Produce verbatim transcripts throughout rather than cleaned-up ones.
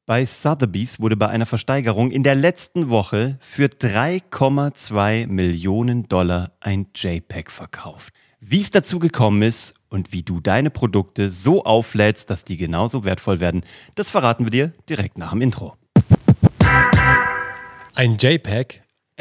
bei Sotheby's wurde bei einer Versteigerung in der letzten Woche für drei Komma zwei Millionen Dollar ein JPEG verkauft. Wie es dazu gekommen ist und wie du deine Produkte so auflädst, dass die genauso wertvoll werden, das verraten wir dir direkt nach dem Intro. Ein JPEG,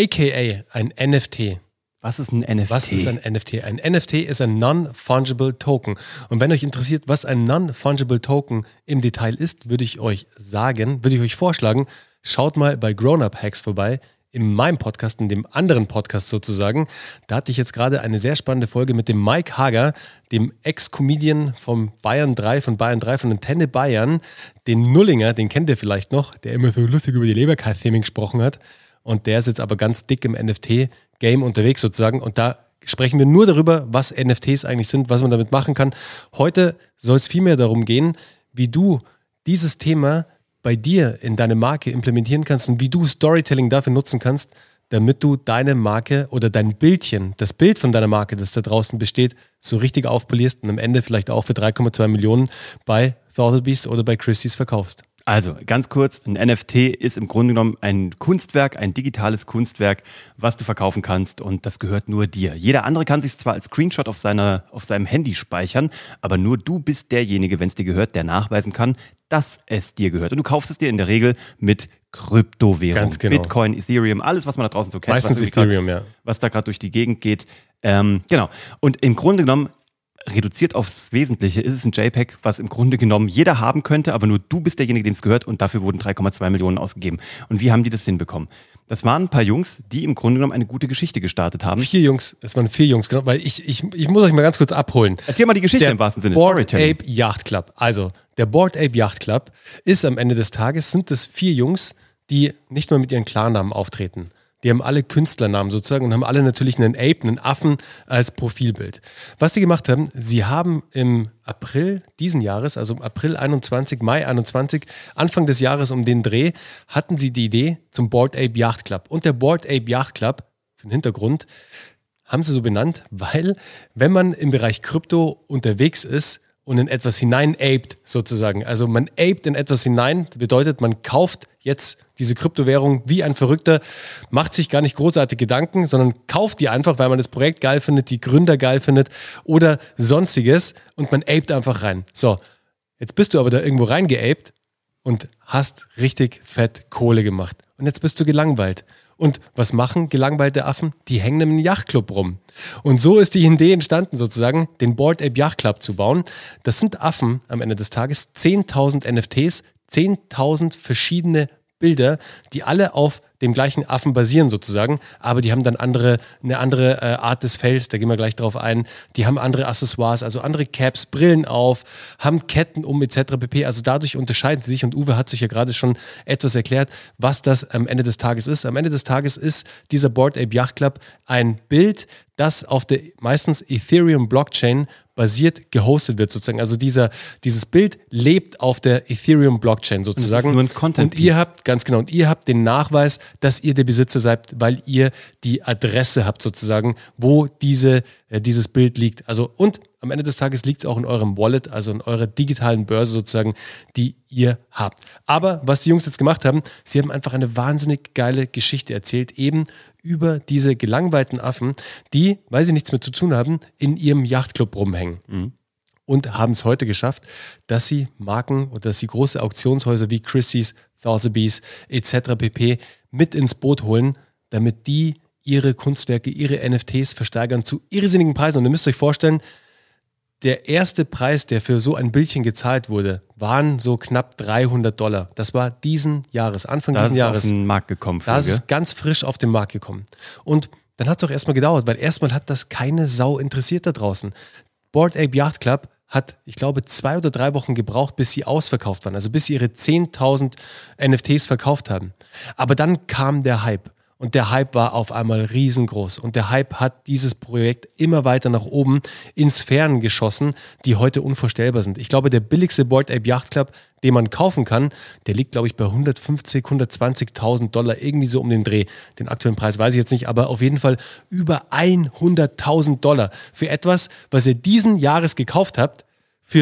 aka ein N F T. Was ist ein N F T? Was ist ein N F T? Ein N F T ist ein Non-Fungible Token. Und wenn euch interessiert, was ein Non-Fungible Token im Detail ist, würde ich euch sagen, würde ich euch vorschlagen, schaut mal bei Grown-Up Hacks vorbei, in meinem Podcast, in dem anderen Podcast sozusagen. Da hatte ich jetzt gerade eine sehr spannende Folge mit dem Mike Hager, dem Ex-Comedian von Bayern drei, von Bayern drei, von Antenne Bayern, den Nullinger, den kennt ihr vielleicht noch, der immer so lustig über die Leberkas-Theming gesprochen hat. Und der ist jetzt aber ganz dick im N F T-Game unterwegs sozusagen. Und da sprechen wir nur darüber, was N F Ts eigentlich sind, was man damit machen kann. Heute soll es vielmehr darum gehen, wie du dieses Thema bei dir in deine Marke implementieren kannst und wie du Storytelling dafür nutzen kannst, damit du deine Marke oder dein Bildchen, das Bild von deiner Marke, das da draußen besteht, so richtig aufpolierst und am Ende vielleicht auch für drei Komma zwei Millionen bei Sotheby's oder bei Christie's verkaufst. Also, ganz kurz, ein N F T ist im Grunde genommen ein Kunstwerk, ein digitales Kunstwerk, was du verkaufen kannst und das gehört nur dir. Jeder andere kann sich zwar als Screenshot auf, seiner, auf seinem Handy speichern, aber nur du bist derjenige, wenn es dir gehört, der nachweisen kann, dass es dir gehört. Und du kaufst es dir in der Regel mit Kryptowährung. Ganz genau. Bitcoin, Ethereum, alles, was man da draußen so kennt. Meistens was Ethereum, grad, ja. Was da gerade durch die Gegend geht. Ähm, genau. Und im Grunde genommen, reduziert aufs Wesentliche, ist es ein JPEG, was im Grunde genommen jeder haben könnte, aber nur du bist derjenige, dem es gehört und dafür wurden drei Komma zwei Millionen ausgegeben. Und wie haben die das hinbekommen? Das waren ein paar Jungs, die im Grunde genommen eine gute Geschichte gestartet haben. Vier Jungs, es waren vier Jungs, genau, weil ich, ich, ich muss euch mal ganz kurz abholen. Erzähl mal die Geschichte der im wahrsten Sinne. Bored Ape Yacht Club. Also, der Bored Ape Yacht Club ist am Ende des Tages, sind es vier Jungs, die nicht mal mit ihren Klarnamen auftreten. Die haben alle Künstlernamen sozusagen und haben alle natürlich einen Ape, einen Affen als Profilbild. Was die gemacht haben, sie haben im April diesen Jahres, also im April einundzwanzig, Mai einundzwanzig, Anfang des Jahres um den Dreh, hatten sie die Idee zum Bored Ape Yacht Club. Und der Bored Ape Yacht Club, für den Hintergrund, haben sie so benannt, weil wenn man im Bereich Krypto unterwegs ist und in etwas hinein-aped sozusagen, also man aped in etwas hinein, bedeutet, man kauft jetzt diese Kryptowährung wie ein Verrückter, macht sich gar nicht großartig Gedanken, sondern kauft die einfach, weil man das Projekt geil findet, die Gründer geil findet oder sonstiges und man aped einfach rein. So, jetzt bist du aber da irgendwo reingeaped und hast richtig fett Kohle gemacht. Und jetzt bist du gelangweilt. Und was machen gelangweilte Affen? Die hängen im Yachtclub rum. Und so ist die Idee entstanden, sozusagen, den Bored Ape Yacht Club zu bauen. Das sind Affen am Ende des Tages, zehntausend N F Ts, zehntausend verschiedene Bilder, die alle auf dem gleichen Affen basieren sozusagen, aber die haben dann andere, eine andere äh, Art des Fells, da gehen wir gleich drauf ein. Die haben andere Accessoires, also andere Caps, Brillen auf, haben Ketten um et cetera pp. Also dadurch unterscheiden sie sich und Uwe hat sich ja gerade schon etwas erklärt, was das am Ende des Tages ist. Am Ende des Tages ist dieser Bored Ape Yacht Club ein Bild, das auf der meistens Ethereum Blockchain basiert gehostet wird sozusagen. Also dieser, dieses Bild lebt auf der Ethereum Blockchain sozusagen. Und, das ist nur ein Content und ihr habt, ganz genau, und ihr habt den Nachweis, dass ihr der Besitzer seid, weil ihr die Adresse habt sozusagen, wo diese, äh, dieses Bild liegt. Also und am Ende des Tages liegt es auch in eurem Wallet, also in eurer digitalen Börse sozusagen, die ihr habt. Aber was die Jungs jetzt gemacht haben, sie haben einfach eine wahnsinnig geile Geschichte erzählt, eben über diese gelangweilten Affen, die, weil sie nichts mehr zu tun haben, in ihrem Yachtclub rumhängen. Mhm. Und haben es heute geschafft, dass sie Marken oder dass sie große Auktionshäuser wie Christie's, Sotheby's et cetera pp. Mit ins Boot holen, damit die ihre Kunstwerke, ihre N F Ts versteigern zu irrsinnigen Preisen. Und ihr müsst euch vorstellen, der erste Preis, der für so ein Bildchen gezahlt wurde, waren so knapp dreihundert Dollar. Das war diesen Jahres, Anfang da diesen ist Jahres. auf den Markt gekommen. Da ist es ganz frisch auf den Markt gekommen. Und dann hat es auch erstmal gedauert, weil erstmal hat das keine Sau interessiert da draußen. Bored Ape Yacht Club hat, ich glaube, zwei oder drei Wochen gebraucht, bis sie ausverkauft waren. Also bis sie ihre zehntausend N F Ts verkauft haben. Aber dann kam der Hype. Und der Hype war auf einmal riesengroß. Und der Hype hat dieses Projekt immer weiter nach oben in Sphären geschossen, die heute unvorstellbar sind. Ich glaube, der billigste Bored Ape Yacht Club, den man kaufen kann, der liegt, glaube ich, bei hundertfünfzig, hundertzwanzigtausend Dollar, irgendwie so um den Dreh. Den aktuellen Preis weiß ich jetzt nicht, aber auf jeden Fall über hunderttausend Dollar für etwas, was ihr diesen Jahres gekauft habt, für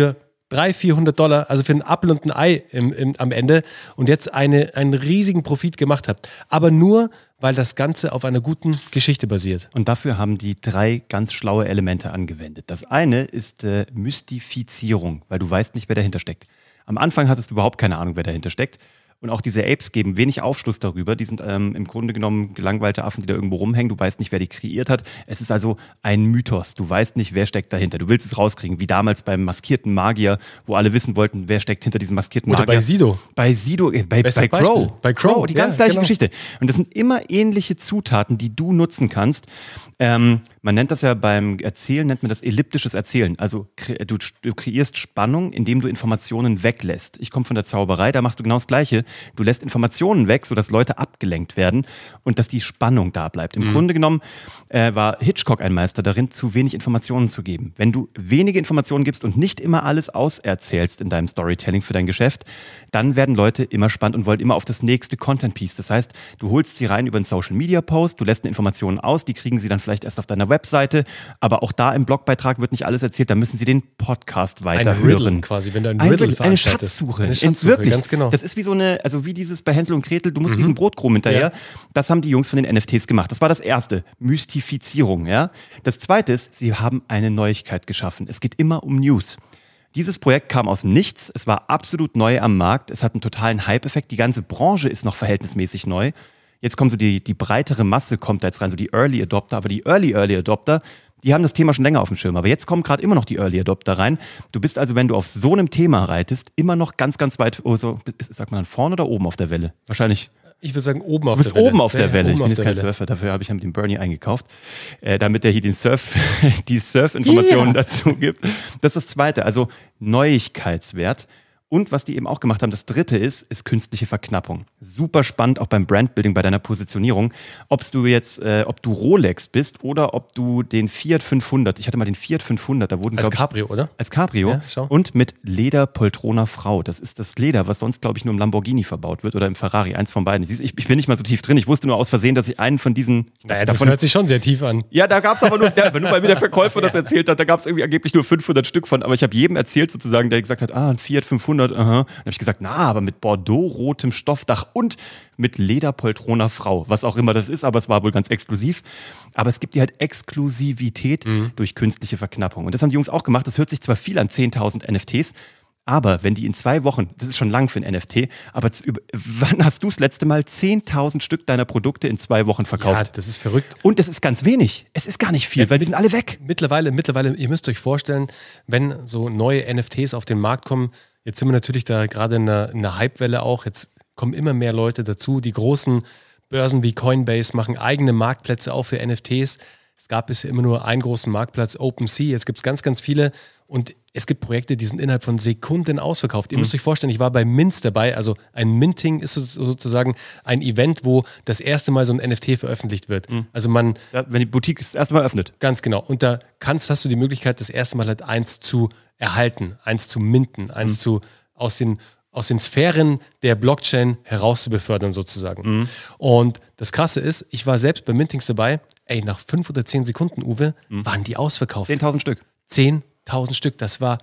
dreihundert, vierhundert Dollar, also für ein Apfel und ein Ei im, im, am Ende und jetzt eine, einen riesigen Profit gemacht habt. Aber nur, weil das Ganze auf einer guten Geschichte basiert. Und dafür haben die drei ganz schlaue Elemente angewendet. Das eine ist äh, Mystifizierung, weil du weißt nicht, wer dahinter steckt. Am Anfang hattest du überhaupt keine Ahnung, wer dahinter steckt. Und auch diese Apes geben wenig Aufschluss darüber. Die sind ähm, im Grunde genommen gelangweilte Affen, die da irgendwo rumhängen. Du weißt nicht, wer die kreiert hat. Es ist also ein Mythos. Du weißt nicht, wer steckt dahinter. Du willst es rauskriegen, wie damals beim maskierten Magier, wo alle wissen wollten, wer steckt hinter diesem maskierten Oder Magier. bei Sido. Bei Sido, äh, bei, bei Crow. Bei Crow, die ganz ja, gleiche genau. Geschichte. Und das sind immer ähnliche Zutaten, die du nutzen kannst. Ähm, man nennt das ja beim Erzählen, nennt man das elliptisches Erzählen. Also kre- du, du kreierst Spannung, indem du Informationen weglässt. Ich komme von der Zauberei, da machst du genau das Gleiche. Du lässt Informationen weg, sodass Leute abgelenkt werden und dass die Spannung da bleibt. Im mhm. Grunde genommen äh, war Hitchcock ein Meister darin, zu wenig Informationen zu geben. Wenn du wenige Informationen gibst und nicht immer alles auserzählst in deinem Storytelling für dein Geschäft, dann werden Leute immer spannend und wollen immer auf das nächste Content-Piece. Das heißt, du holst sie rein über einen Social-Media-Post, du lässt eine Information aus, die kriegen sie dann vielleicht erst auf deiner Webseite, aber auch da im Blogbeitrag wird nicht alles erzählt, da müssen sie den Podcast weiterhören. Ein Riddle quasi, wenn du ein ein Riddle Riddle, eine veranstaltest. Schatzsuche. Eine In- Schatzsuche, wirklich. ganz genau. Das ist wie so eine, also wie dieses bei Hänsel und Gretel, du musst diesen Brotkrumm hinterher. Ja. Das haben die Jungs von den N F Ts gemacht. Das war das erste, Mystifizierung. Ja? Das zweite ist, sie haben eine Neuigkeit geschaffen. Es geht immer um News. Dieses Projekt kam aus dem Nichts, es war absolut neu am Markt, es hat einen totalen Hype-Effekt, die ganze Branche ist noch verhältnismäßig neu. Jetzt kommt so die, die breitere Masse, kommt da jetzt rein, so die Early Adopter, aber die Early Early Adopter, die haben das Thema schon länger auf dem Schirm, aber jetzt kommen gerade immer noch die Early Adopter rein. Du bist also, wenn du auf so einem Thema reitest, immer noch ganz, ganz weit, oh, so, sagt man dann vorne oder oben auf der Welle? Wahrscheinlich. Ich würde sagen, oben auf Du bist der Welle. oben auf der Ja, Welle. oben Ich bin auf jetzt der kein Welle. Surfer, dafür habe ich ja mit dem Bernie eingekauft, äh, damit er hier den Surf, die Surf-Informationen Yeah. dazu gibt. Das ist das Zweite, also Neuigkeitswert. Und was die eben auch gemacht haben, das Dritte ist, ist künstliche Verknappung. Super spannend, auch beim Brandbuilding, bei deiner Positionierung. Ob du jetzt, äh, ob du Rolex bist oder ob du den Fiat fünfhundert, ich hatte mal den Fiat fünfhundert, da wurden, Als glaub ich, Cabrio, oder? als Cabrio Ja, schau. und mit Leder Poltrona Frau. Das ist das Leder, was sonst, glaube ich, nur im Lamborghini verbaut wird oder im Ferrari. Eins von beiden. Siehst, Ich, ich bin nicht mal so tief drin. Ich wusste nur aus Versehen, dass ich einen von diesen. Ich Naja, dachte, das davon, hört sich schon sehr tief an. ja, da gab es aber nur, ja, nur weil mir der Verkäufer das erzählt hat, da gab es irgendwie angeblich nur fünfhundert Stück von. Aber ich habe jedem erzählt sozusagen, der gesagt hat, ah, ein Fiat fünfhundert, aha. Dann habe ich gesagt, na, aber mit Bordeaux-rotem Stoffdach und mit Lederpoltroner Frau, was auch immer das ist, aber es war wohl ganz exklusiv. Aber es gibt dir halt Exklusivität mhm. durch künstliche Verknappung. Und das haben die Jungs auch gemacht. Das hört sich zwar viel an, zehntausend N F Ts, aber wenn die in zwei Wochen, das ist schon lang für ein N F T, aber z- über- wann hast du das letzte Mal zehntausend Stück deiner Produkte in zwei Wochen Ja, verkauft? das ist verrückt. Und das ist ganz wenig. Es ist gar nicht viel, Ja, weil die sind alle weg. Mittlerweile, mittlerweile, ihr müsst euch vorstellen, wenn so neue N F Ts auf den Markt kommen, jetzt sind wir natürlich da gerade in einer, in einer Hypewelle auch, jetzt kommen immer mehr Leute dazu, die großen Börsen wie Coinbase machen eigene Marktplätze auch für N F Ts. Es gab bisher immer nur einen großen Marktplatz, OpenSea, jetzt gibt es ganz, ganz viele und es gibt Projekte, die sind innerhalb von Sekunden ausverkauft. Ihr müsst euch vorstellen, ich war bei Mints dabei, also ein Minting ist so- sozusagen ein Event, wo das erste Mal so ein N F T veröffentlicht wird. Also man, Ja, wenn die Boutique das erste Mal öffnet. ganz genau, und da kannst, hast du die Möglichkeit, das erste Mal halt eins zu erhalten, eins zu minten, eins zu aus den aus den Sphären der Blockchain herauszubefördern sozusagen. Mhm. Und das Krasse ist, ich war selbst bei Mintings dabei, ey, nach fünf oder zehn Sekunden, Uwe, waren die ausverkauft. zehntausend Stück. zehntausend Stück, das war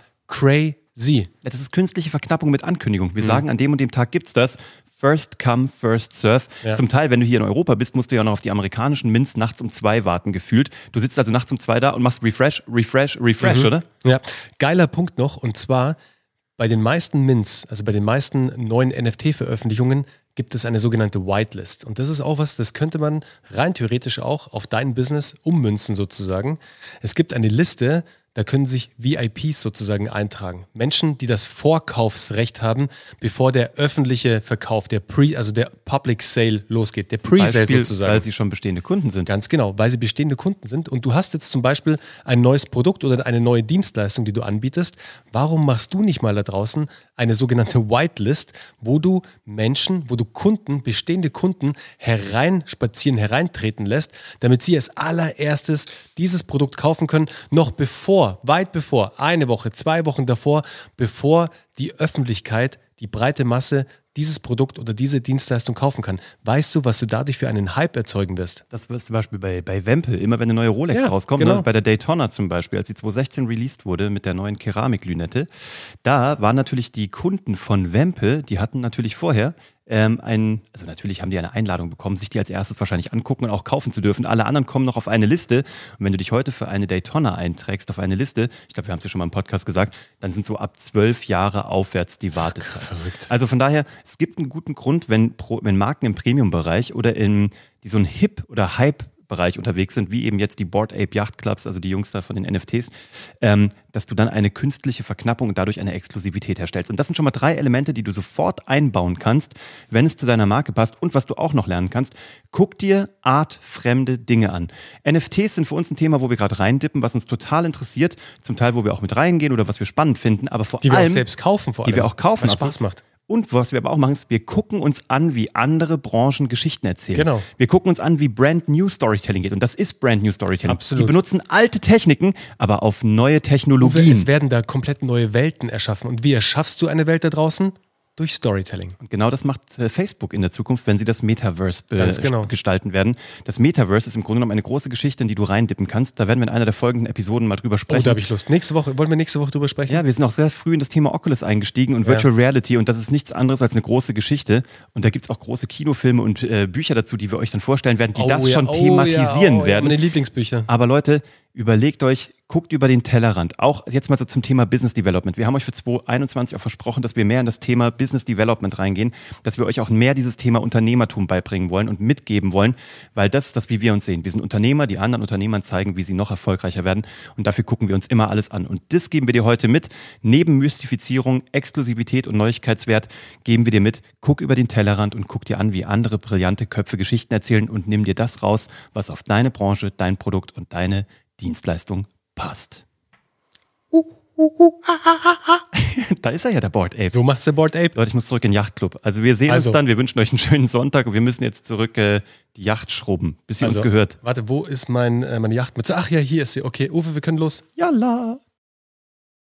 crazy. Das ist künstliche Verknappung mit Ankündigung. Wir sagen, an dem und dem Tag gibt's das. First come, first serve. Ja. Zum Teil, wenn du hier in Europa bist, musst du ja noch auf die amerikanischen Mints nachts um zwei warten, gefühlt. Du sitzt also nachts um zwei da und machst Refresh, Refresh, Refresh, oder? Ja, geiler Punkt noch, und zwar bei den meisten Mints, also bei den meisten neuen N F T-Veröffentlichungen, gibt es eine sogenannte Whitelist. Und das ist auch was, das könnte man rein theoretisch auch auf dein Business ummünzen sozusagen. Es gibt eine Liste, da können sich V I Ps sozusagen eintragen. Menschen, die das Vorkaufsrecht haben, bevor der öffentliche Verkauf, der Pre, also der Public Sale losgeht, der Pre-Sale Beispiel, sozusagen. weil sie schon bestehende Kunden sind. Ganz genau, weil sie bestehende Kunden sind und du hast jetzt zum Beispiel ein neues Produkt oder eine neue Dienstleistung, die du anbietest. Warum machst du nicht mal da draußen eine sogenannte Whitelist, wo du Menschen, wo du Kunden, bestehende Kunden hereinspazieren, hereintreten lässt, damit sie als allererstes dieses Produkt kaufen können, noch bevor, weit bevor, eine Woche, zwei Wochen davor, bevor die Öffentlichkeit, die breite Masse dieses Produkt oder diese Dienstleistung kaufen kann. Weißt du, was du dadurch für einen Hype erzeugen wirst? Das ist zum Beispiel bei, bei Wempel, immer wenn eine neue Rolex Ja, rauskommt, genau. ne? Bei der Daytona zum Beispiel, als die zwanzig sechzehn released wurde mit der neuen Keramiklünette, da waren natürlich die Kunden von Wempel, die hatten natürlich vorher ähm, ein, also natürlich haben die eine Einladung bekommen, sich die als erstes wahrscheinlich angucken und auch kaufen zu dürfen. Alle anderen kommen noch auf eine Liste und wenn du dich heute für eine Daytona einträgst auf eine Liste, ich glaube, wir haben es ja schon mal im Podcast gesagt, dann sind so ab zwölf Jahre aufwärts die Wartezeit. Verrückt. Also von daher, es gibt einen guten Grund, wenn, Pro, wenn Marken im Premium-Bereich oder in die so ein Hip- oder Hype-Bereich unterwegs sind, wie eben jetzt die Bored Ape Yacht Clubs, also die Jungs da von den N F Ts, ähm, dass du dann eine künstliche Verknappung und dadurch eine Exklusivität herstellst. Und das sind schon mal drei Elemente, die du sofort einbauen kannst, wenn es zu deiner Marke passt. Und was du auch noch lernen kannst, guck dir artfremde Dinge an. N F Ts sind für uns ein Thema, wo wir gerade reindippen, was uns total interessiert, zum Teil, wo wir auch mit reingehen oder was wir spannend finden, aber vor Die wir allem, auch selbst kaufen vor allem. die wir auch kaufen, was absolut. Spaß macht. Und was wir aber auch machen, ist, wir gucken uns an, wie andere Branchen Geschichten erzählen. Genau. Wir gucken uns an, wie Brand New Storytelling geht. Und das ist Brand New Storytelling. Absolut. Die benutzen alte Techniken, aber auf neue Uwe, Technologien. es werden da komplett neue Welten erschaffen. Und wie erschaffst du eine Welt da draußen? Durch Storytelling. Und genau das macht äh, Facebook in der Zukunft, wenn sie das Metaverse äh, Ganz genau. gestalten werden. Das Metaverse ist im Grunde genommen eine große Geschichte, in die du reindippen kannst. Da werden wir in einer der folgenden Episoden mal drüber Oh, sprechen. da habe ich Lust. Nächste Woche, wollen wir nächste Woche drüber sprechen? Ja, wir sind auch sehr früh in das Thema Oculus eingestiegen und Virtual Ja. Reality und das ist nichts anderes als eine große Geschichte und da gibt es auch große Kinofilme und äh, Bücher dazu, die wir euch dann vorstellen werden, die Oh das ja, schon oh thematisieren ja, oh, werden. Ja, meine Lieblingsbücher. Aber Leute, überlegt euch, guckt über den Tellerrand. Auch jetzt mal so zum Thema Business Development. Wir haben euch für zwanzig einundzwanzig auch versprochen, dass wir mehr in das Thema Business Development reingehen, dass wir euch auch mehr dieses Thema Unternehmertum beibringen wollen und mitgeben wollen, weil das ist das, wie wir uns sehen. Wir sind Unternehmer, die anderen Unternehmern zeigen, wie sie noch erfolgreicher werden und dafür gucken wir uns immer alles an. Und das geben wir dir heute mit. Neben Mystifizierung, Exklusivität und Neuigkeitswert geben wir dir mit. Guck über den Tellerrand und guck dir an, wie andere brillante Köpfe Geschichten erzählen und nimm dir das raus, was auf deine Branche, dein Produkt und deine Dienstleistung passt. Uh, uh, uh, ah, ah, ah. Da ist er ja, der Bored Ape. So macht's der Bored Ape. Leute, ich muss zurück in den Yachtclub. Also wir sehen Also. uns dann, wir wünschen euch einen schönen Sonntag und wir müssen jetzt zurück äh, die Yacht schrubben, bis sie Also, uns gehört. Warte, wo ist mein, äh, meine Yachtmütze? Ach ja, hier ist sie. Okay, Uwe, wir können los. Yalla!